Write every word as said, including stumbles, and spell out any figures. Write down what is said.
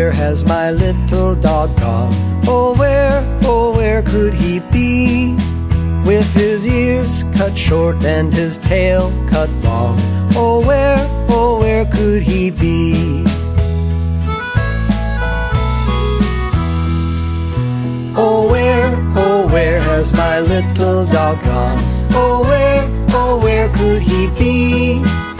where has my little dog gone? Oh, where, oh, where could he be? With his ears cut short and his tail cut long. Oh, where, oh, where could he be? Oh, where, oh, where has my little dog gone? Oh, where, oh, where could he be?